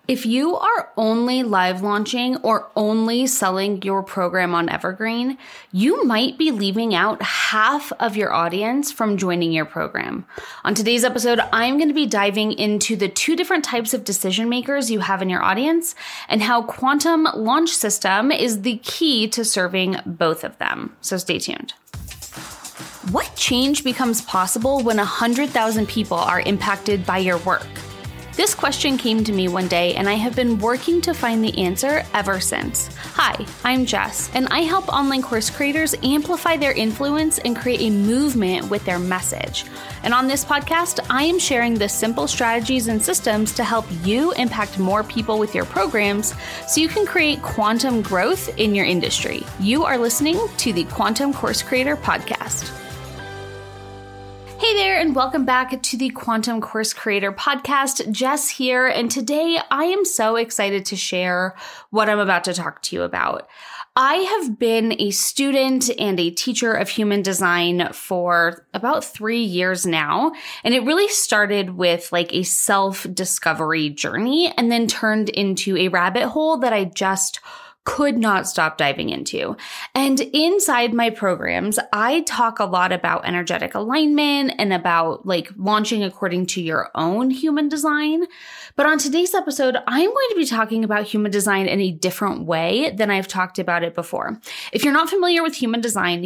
If you are only live launching or only selling your program on Evergreen, you might be leaving out half of your audience from joining your program. On today's episode, I'm going to be diving into the two different types of decision makers you have in your audience and how Quantum Launch System is the key to serving both of them. So stay tuned. What change becomes possible when 100,000 people are impacted by your work? This question came to me one day, and I have been working to find the answer ever since. Hi, I'm Jess, and I help online course creators amplify their influence and create a movement with their message. And on this podcast, I am sharing the simple strategies and systems to help you impact more people with your programs so you can create quantum growth in your industry. You are listening to the Quantum Course Creator Podcast. Hey there, and welcome back to the Quantum Course Creator Podcast. Jess here, and today I am so excited to share what I'm about to talk to you about. I have been a student and a teacher of human design for about 3 years now, and it really started with like a self-discovery journey and then turned into a rabbit hole that I just could not stop diving into. And inside my programs, I talk a lot about energetic alignment and about like launching according to your own human design. But on today's episode, I'm going to be talking about human design in a different way than I've talked about it before. If you're not familiar with human design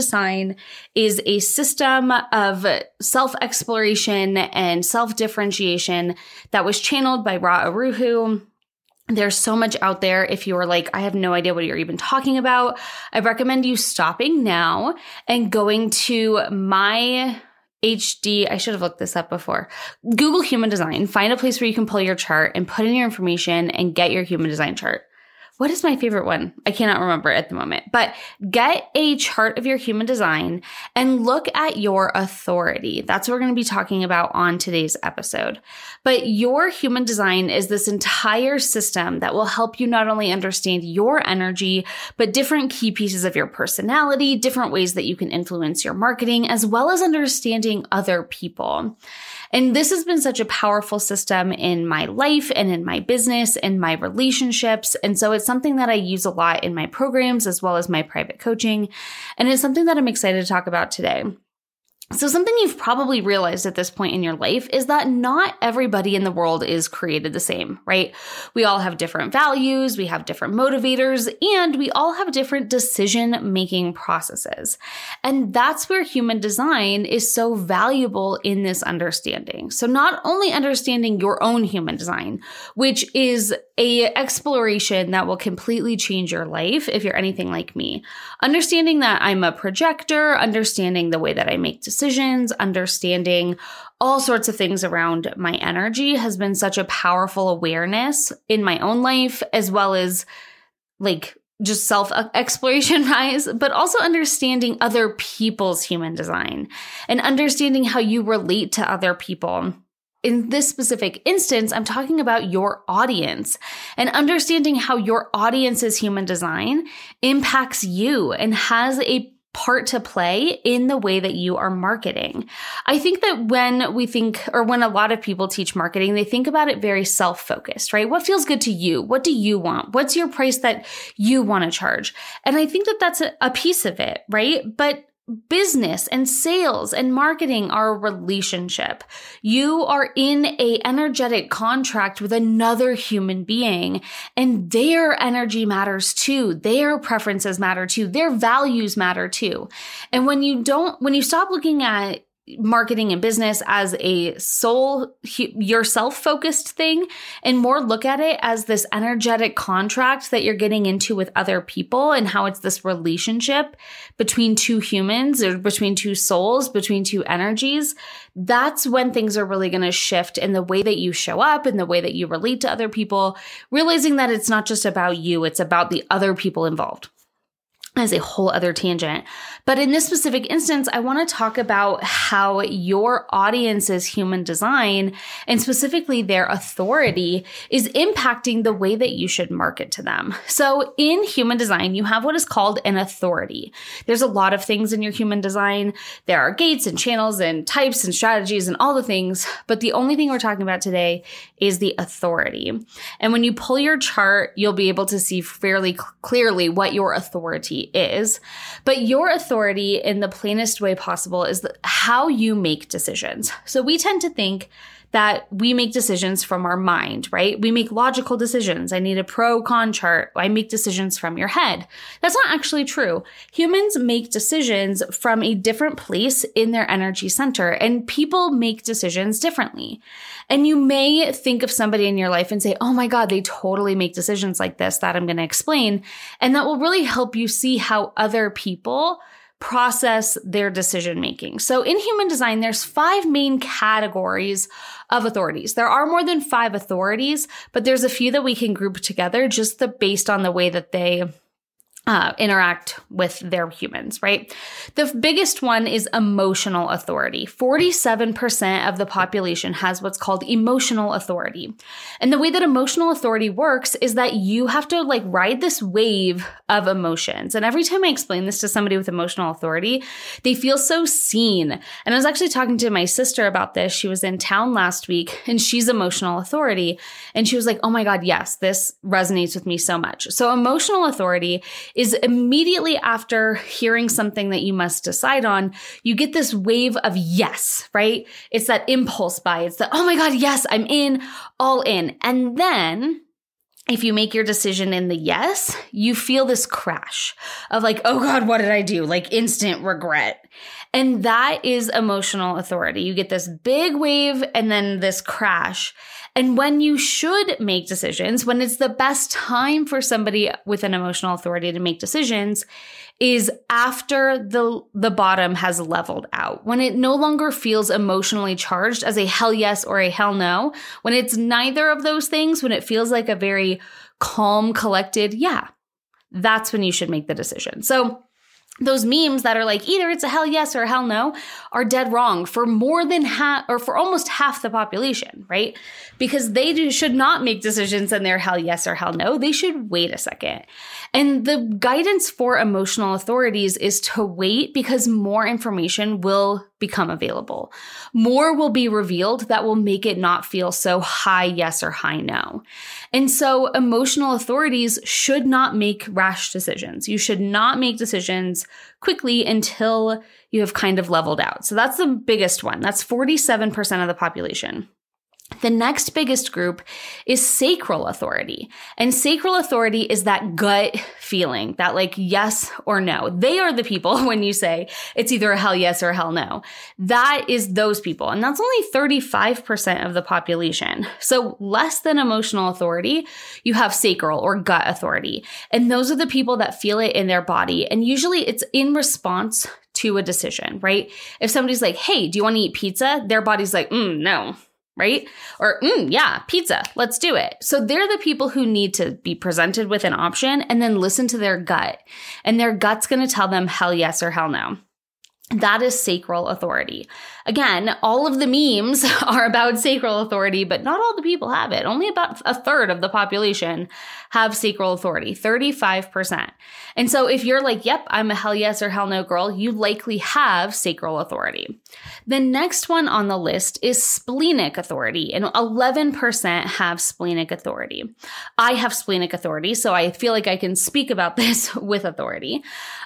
is a system of self-exploration and self-differentiation that was channeled by Ra Uru Hu. There's so much out there. If you're like, I have no idea what you're even talking about, I recommend you stopping now and going to my HD. I should have looked this up before. Google human design, find a place where you can pull your chart and put in your information and get your human design chart. What is my favorite one? I cannot remember at the moment, but get a chart of your human design and look at your authority. That's what we're going to be talking about on today's episode. But your human design is this entire system that will help you not only understand your energy, but different key pieces of your personality, different ways that you can influence your marketing, as well as understanding other people. And this has been such a powerful system in my life and in my business and my relationships. And so it's something that I use a lot in my programs as well as my private coaching. And it's something that I'm excited to talk about today. So something you've probably realized at this point in your life is that not everybody in the world is created the same, right? We all have different values, we have different motivators, and we all have different decision-making processes. And that's where human design is so valuable in this understanding. So not only understanding your own human design, which is a exploration that will completely change your life if you're anything like me. Understanding that I'm a projector, understanding the way that I make decisions, understanding all sorts of things around my energy has been such a powerful awareness in my own life, as well as like just self-exploration wise, but also understanding other people's human design and understanding how you relate to other people. In this specific instance, I'm talking about your audience and understanding how your audience's human design impacts you and has a part to play in the way that you are marketing. I think that when a lot of people teach marketing, they think about it very self-focused, right? What feels good to you? What do you want? What's your price that you want to charge? And I think that that's a piece of it, right? But business and sales and marketing are a relationship. You are in a energetic contract with another human being, and their energy matters too. Their preferences matter too. Their values matter too. And when you stop looking at marketing and business as a yourself-focused thing and more look at it as this energetic contract that you're getting into with other people and how it's this relationship between two humans or between two souls, between two energies, that's when things are really going to shift in the way that you show up and the way that you relate to other people, realizing that it's not just about you, it's about the other people involved. as a whole other tangent. But in this specific instance, I want to talk about how your audience's human design, and specifically their authority, is impacting the way that you should market to them. So in human design, you have what is called an authority. There's a lot of things in your human design. There are gates and channels and types and strategies and all the things. But the only thing we're talking about today is the authority. And when you pull your chart, you'll be able to see fairly clearly what your authority is. But your authority in the plainest way possible is how you make decisions. So we tend to think that we make decisions from our mind, right? We make logical decisions. I need a pro-con chart. I make decisions from your head. That's not actually true. Humans make decisions from a different place in their energy center, and people make decisions differently. And you may think of somebody in your life and say, oh my God, they totally make decisions like this that I'm going to explain. And that will really help you see how other people process their decision making. So in human design, there's 5 main categories of authorities. There are more than 5 authorities, but there's a few that we can group together just based on the way that they interact with their humans, right? The biggest one is emotional authority. 47% of the population has what's called emotional authority. And the way that emotional authority works is that you have to ride this wave of emotions. And every time I explain this to somebody with emotional authority, they feel so seen. And I was actually talking to my sister about this. She was in town last week and she's emotional authority. And she was like, oh my God, yes, this resonates with me so much. So emotional authority is immediately after hearing something that you must decide on, you get this wave of yes, right? It's that impulse buy. It's that, oh my God, yes, I'm in, all in. And then if you make your decision in the yes, you feel this crash of oh God, what did I do? Instant regret. And that is emotional authority. You get this big wave and then this crash. And when you should make decisions, when it's the best time for somebody with an emotional authority to make decisions, is after the bottom has leveled out. When it no longer feels emotionally charged as a hell yes or a hell no. When it's neither of those things, when it feels like a very calm, collected, yeah, that's when you should make the decision. So those memes that are either it's a hell yes or a hell no are dead wrong for more than half or for almost half the population, right? Because they should not make decisions in their hell yes or hell no. They should wait a second. And the guidance for emotional authorities is to wait because more information will become available. More will be revealed that will make it not feel so high yes or high no. And so emotional authorities should not make rash decisions. You should not make decisions quickly until you have kind of leveled out. So that's the biggest one. That's 47% of the population. The next biggest group is sacral authority. And sacral authority is that gut feeling, that yes or no. They are the people when you say it's either a hell yes or a hell no. That is those people. And that's only 35% of the population. So less than emotional authority, you have sacral or gut authority. And those are the people that feel it in their body. And usually it's in response to a decision, right? If somebody's like, hey, do you want to eat pizza? Their body's like, no. Right? Or, yeah, pizza, let's do it. So they're the people who need to be presented with an option and then listen to their gut. And their gut's going to tell them hell yes or hell no. That is sacral authority. Again, all of the memes are about sacral authority, but not all the people have it. Only about a third of the population have sacral authority, 35%. And so if you're yep, I'm a hell yes or hell no girl, you likely have sacral authority. The next one on the list is splenic authority, and 11% have splenic authority. I have splenic authority, so I feel like I can speak about this with authority.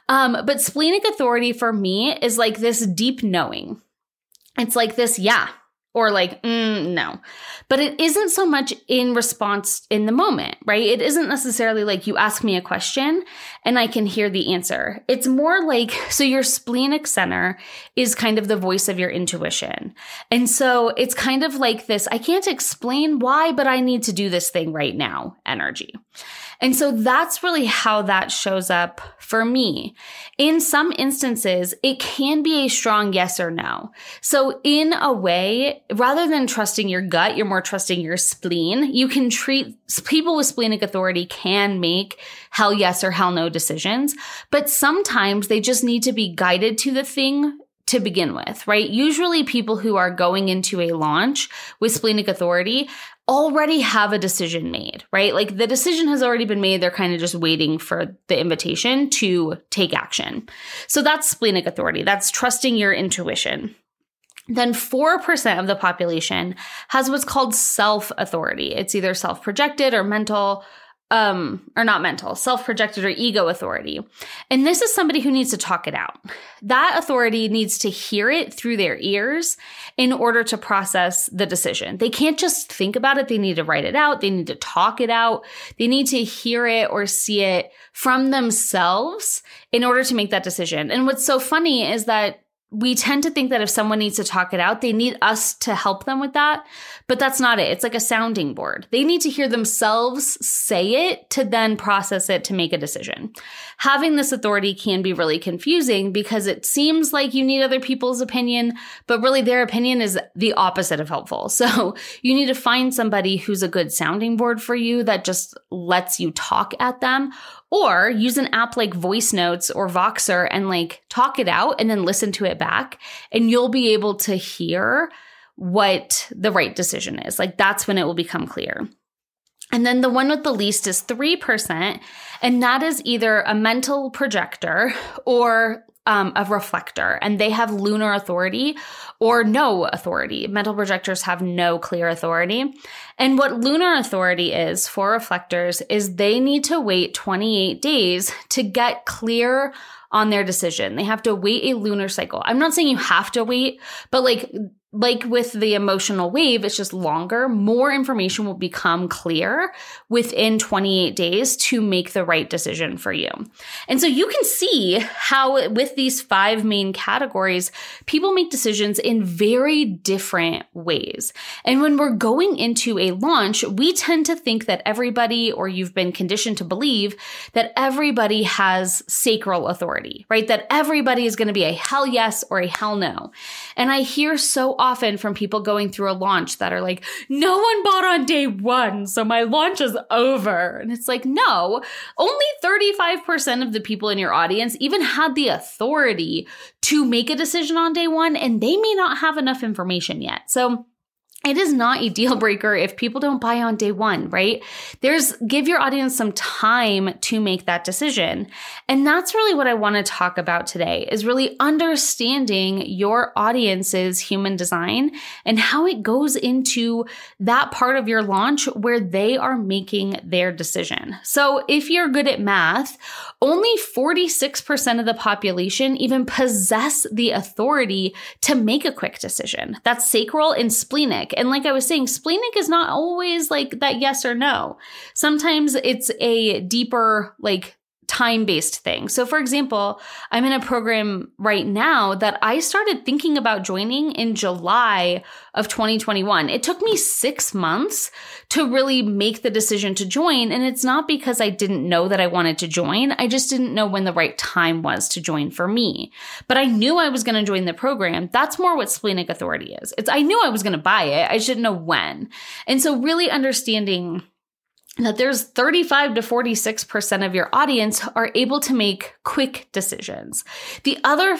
But splenic authority for me is this deep knowing. It's this, yeah, or no. But it isn't so much in response in the moment, right? It isn't necessarily you ask me a question and I can hear the answer. It's more so your splenic center is kind of the voice of your intuition. And so it's kind of this, I can't explain why, but I need to do this thing right now energy. And so that's really how that shows up for me. In some instances, it can be a strong yes or no. So in a way, rather than trusting your gut, you're more trusting your spleen. You can treat people with splenic authority can make hell yes or hell no decisions, but sometimes they just need to be guided to the thing to begin with, right? Usually people who are going into a launch with splenic authority already have a decision made, right? Like the decision has already been made. They're kind of just waiting for the invitation to take action. So that's splenic authority. That's trusting your intuition. Then 4% of the population has what's called self-authority. It's either self-projected or mental, or not mental, self-projected or ego authority. And this is somebody who needs to talk it out. That authority needs to hear it through their ears in order to process the decision. They can't just think about it. They need to write it out. They need to talk it out. They need to hear it or see it from themselves in order to make that decision. And what's so funny is that we tend to think that if someone needs to talk it out, they need us to help them with that. But that's not it. It's like a sounding board. They need to hear themselves say it to then process it to make a decision. Having this authority can be really confusing because it seems like you need other people's opinion, but really their opinion is the opposite of helpful. So you need to find somebody who's a good sounding board for you that just lets you talk at them. Or use an app like Voice Notes or Voxer and like talk it out and then listen to it back. And you'll be able to hear what the right decision is. Like that's when it will become clear. And then the one with the least is 3%. And that is either a mental projector or a reflector, and they have lunar authority or no authority. Mental projectors have no clear authority. And what lunar authority is for reflectors is they need to wait 28 days to get clear on their decision. They have to wait a lunar cycle. I'm not saying you have to wait, but like with the emotional wave, it's just longer. More information will become clear within 28 days to make the right decision for you. And so you can see how with these 5 main categories, people make decisions in very different ways. And when we're going into a launch, we tend to think that everybody, or you've been conditioned to believe that everybody has sacral authority, right? That everybody is going to be a hell yes or a hell no. And I hear so often from people going through a launch that are like, no one bought on day 1, so my launch is over. And it's like, no, only 35% of the people in your audience even had the authority to make a decision on day 1, and they may not have enough information yet. So it is not a deal breaker if people don't buy on day 1, right? Give your audience some time to make that decision. And that's really what I want to talk about today, is really understanding your audience's human design and how it goes into that part of your launch where they are making their decision. So if you're good at math, only 46% of the population even possess the authority to make a quick decision. That's sacral and splenic. And like I was saying, splenic is not always like that yes or no. Sometimes it's a deeper, like time-based thing. So for example, I'm in a program right now that I started thinking about joining in July of 2021. It took me 6 months to really make the decision to join. And it's not because I didn't know that I wanted to join. I just didn't know when the right time was to join for me. But I knew I was going to join the program. That's more what splenic authority is. I knew I was going to buy it. I just didn't know when. And so really understanding that there's 35 to 46% of your audience are able to make quick decisions. The other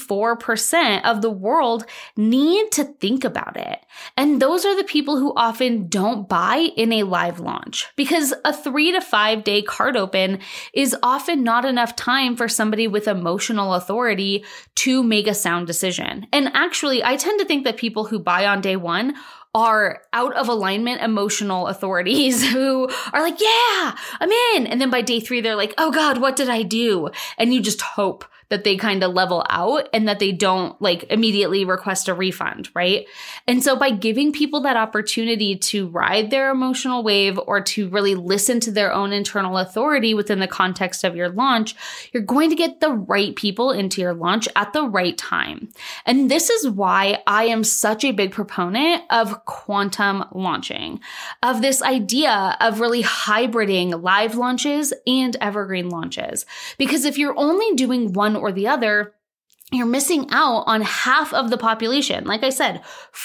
54% of the world need to think about it. And those are the people who often don't buy in a live launch, because a 3 to 5 day card open is often not enough time for somebody with emotional authority to make a sound decision. And actually, I tend to think that people who buy on day 1 are out of alignment emotional authorities who are like, yeah, I'm in. And then by day 3, they're like, oh God, what did I do? And you just hope that they kind of level out and that they don't like immediately request a refund, right? And so by giving people that opportunity to ride their emotional wave or to really listen to their own internal authority within the context of your launch, you're going to get the right people into your launch at the right time. And this is why I am such a big proponent of quantum launching, of this idea of really hybriding live launches and evergreen launches. Because if you're only doing one or the other, you're missing out on half of the population. Like I said,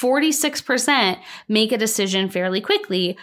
46% make a decision fairly quickly.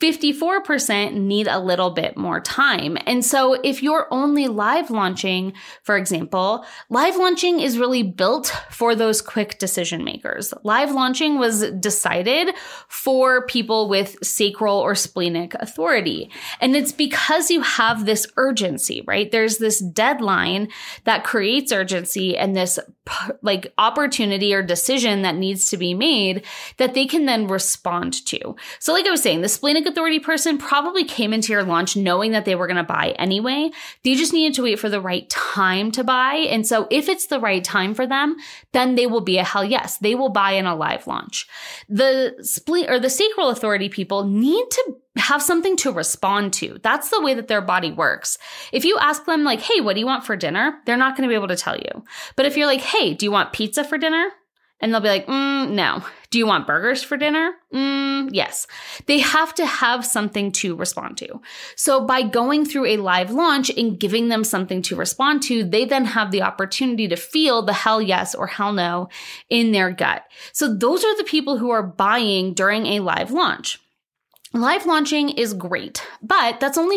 54% need a little bit more time. And so if you're only live launching, for example, live launching is really built for those quick decision makers. Live launching was decided for people with sacral or splenic authority. And it's because you have this urgency, right? There's this deadline that creates urgency and this like opportunity or decision that needs to be made that they can then respond to. So like I was saying, the splenic authority person probably came into your launch knowing that they were going to buy anyway. They just needed to wait for the right time to buy. And so if it's the right time for them, then they will be a hell yes. They will buy in a live launch. The sacral authority people need to have something to respond to. That's the way that their body works. If you ask them like, hey, what do you want for dinner? They're not going to be able to tell you. But if you're like, hey, do you want pizza for dinner? And they'll be like, no. Do you want burgers for dinner? Yes. They have to have something to respond to. So by going through a live launch and giving them something to respond to, they then have the opportunity to feel the hell yes or hell no in their gut. So those are the people who are buying during a live launch. Live launching is great, but that's only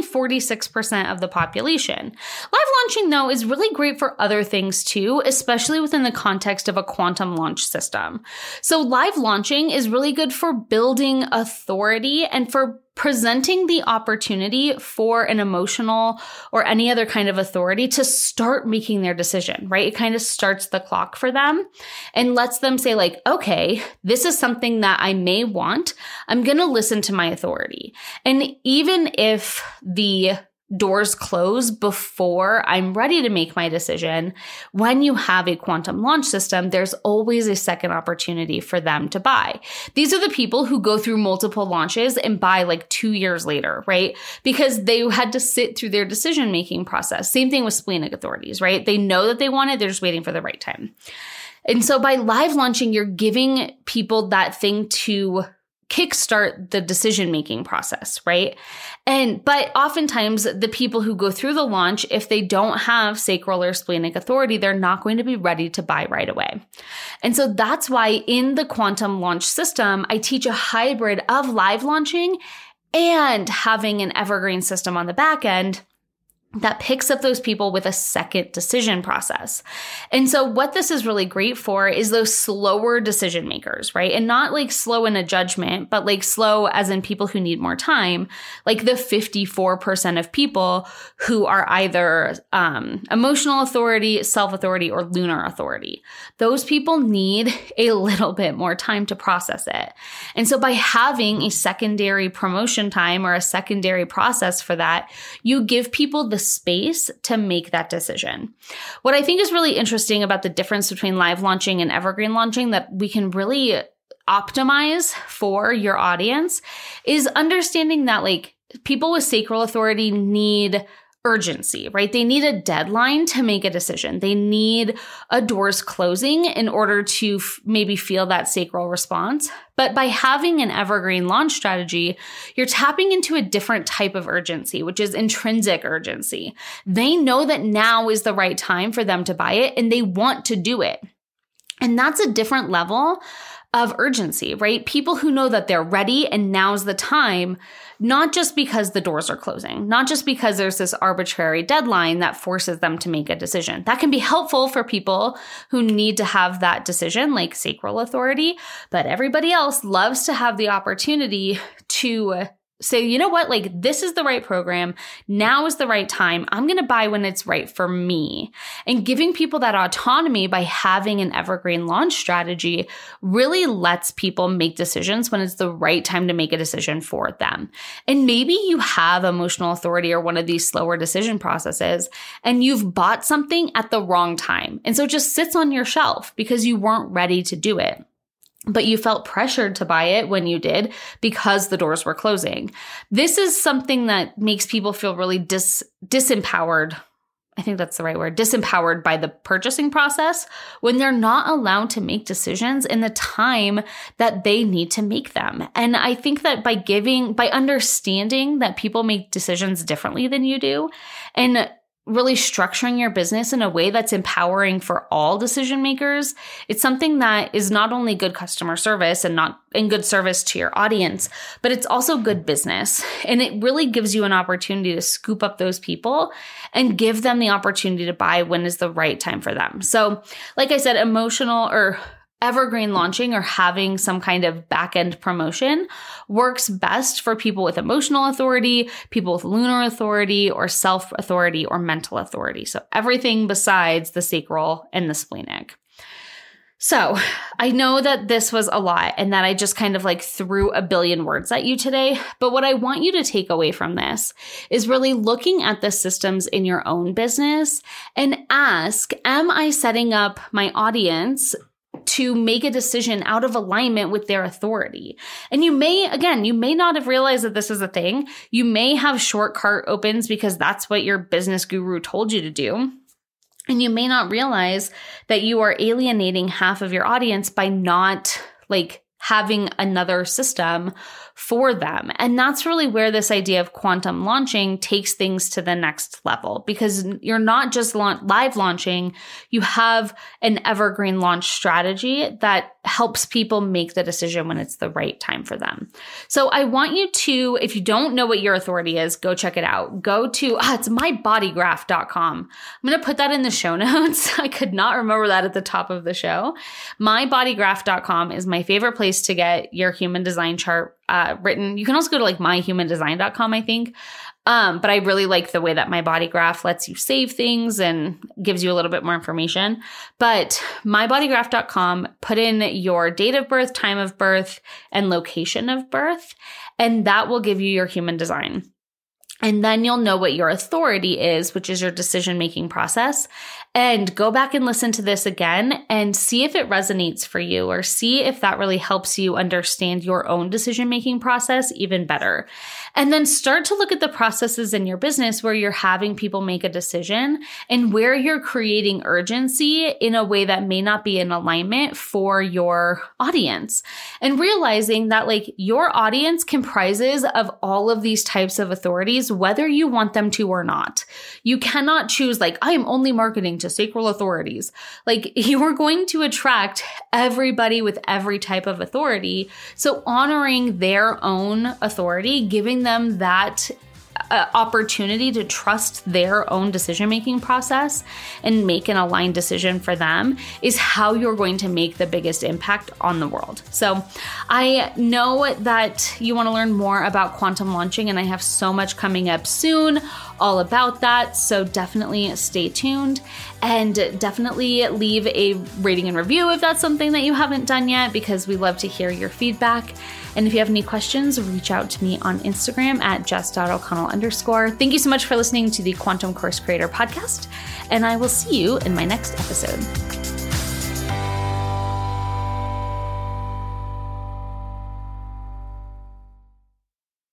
46% of the population. Live launching, though, is really great for other things too, especially within the context of a quantum launch system. So live launching is really good for building authority and for presenting the opportunity for an emotional or any other kind of authority to start making their decision, right? It kind of starts the clock for them and lets them say like, okay, this is something that I may want. I'm going to listen to my authority. And even if the doors close before I'm ready to make my decision, when you have a quantum launch system, there's always a second opportunity for them to buy. These are the people who go through multiple launches and buy like 2 years later, right? Because they had to sit through their decision-making process. Same thing with splenic authorities, right? They know that they want it. They're just waiting for the right time. And so by live launching, you're giving people that thing to kickstart the decision-making process, right? But oftentimes the people who go through the launch, if they don't have sacral or splenic authority, they're not going to be ready to buy right away. And so that's why in the quantum launch system, I teach a hybrid of live launching and having an evergreen system on the back end that picks up those people with a second decision process. And so what this is really great for is those slower decision makers, right? And not like slow in a judgment, but like slow as in people who need more time, like the 54% of people who are either emotional authority, self-authority, or lunar authority. Those people need a little bit more time to process it. And so by having a secondary promotion time or a secondary process for that, you give people the space to make that decision. What I think is really interesting about the difference between live launching and evergreen launching that we can really optimize for your audience is understanding that like people with sacral authority need urgency, right? They need a deadline to make a decision. They need a doors closing in order to maybe feel that sacral response. But by having an evergreen launch strategy, you're tapping into a different type of urgency, which is intrinsic urgency. They know that now is the right time for them to buy it and they want to do it. And that's a different level of urgency, right? People who know that they're ready and now's the time, not just because the doors are closing, not just because there's this arbitrary deadline that forces them to make a decision. That can be helpful for people who need to have that decision, like sacral authority, but everybody else loves to have the opportunity to say, you know what, like this is the right program. Now is the right time. I'm going to buy when it's right for me. And giving people that autonomy by having an evergreen launch strategy really lets people make decisions when it's the right time to make a decision for them. And maybe you have emotional authority or one of these slower decision processes and you've bought something at the wrong time. And so it just sits on your shelf because you weren't ready to do it. But you felt pressured to buy it when you did because the doors were closing. This is something that makes people feel really disempowered. I think that's the right word, disempowered by the purchasing process when they're not allowed to make decisions in the time that they need to make them. And I think that by understanding that people make decisions differently than you do and really structuring your business in a way that's empowering for all decision makers, it's something that is not only good customer service and good service to your audience, but it's also good business. And it really gives you an opportunity to scoop up those people and give them the opportunity to buy when is the right time for them. So like I said, emotional or evergreen launching or having some kind of back-end promotion works best for people with emotional authority, people with lunar authority, or self-authority or mental authority. So everything besides the sacral and the splenic. So I know that this was a lot and that I just kind of like threw a billion words at you today. But what I want you to take away from this is really looking at the systems in your own business and ask, am I setting up my audience to make a decision out of alignment with their authority? And you may not have realized that this is a thing. You may have short cart opens because that's what your business guru told you to do. And you may not realize that you are alienating half of your audience by not having another system for them. And that's really where this idea of quantum launching takes things to the next level, because you're not just live launching, you have an evergreen launch strategy that helps people make the decision when it's the right time for them. So I want you to, if you don't know what your authority is, go check it out. Go to, it's mybodygraph.com. I'm going to put that in the show notes. I could not remember that at the top of the show. Mybodygraph.com is my favorite place to get your human design chart written. You can also go to myhumandesign.com, I think. But I really like the way that My Body Graph lets you save things and gives you a little bit more information. But mybodygraph.com, put in your date of birth, time of birth, and location of birth, and that will give you your human design. And then you'll know what your authority is, which is your decision-making process. And go back and listen to this again and see if it resonates for you, or see if that really helps you understand your own decision-making process even better. And then start to look at the processes in your business where you're having people make a decision and where you're creating urgency in a way that may not be in alignment for your audience. And realizing that your audience comprises of all of these types of authorities, whether you want them to or not. You cannot choose I am only marketing to sacral authorities. You are going to attract everybody with every type of authority. So honoring their own authority, giving them that opportunity to trust their own decision-making process and make an aligned decision for them is how you're going to make the biggest impact on the world. So I know that you want to learn more about quantum launching, and I have so much coming up soon all about that. So definitely stay tuned, and definitely leave a rating and review if that's something that you haven't done yet, because we love to hear your feedback. And if you have any questions, reach out to me on Instagram at jess.o'connell_. Thank you so much for listening to the Quantum Course Creator Podcast, and I will see you in my next episode.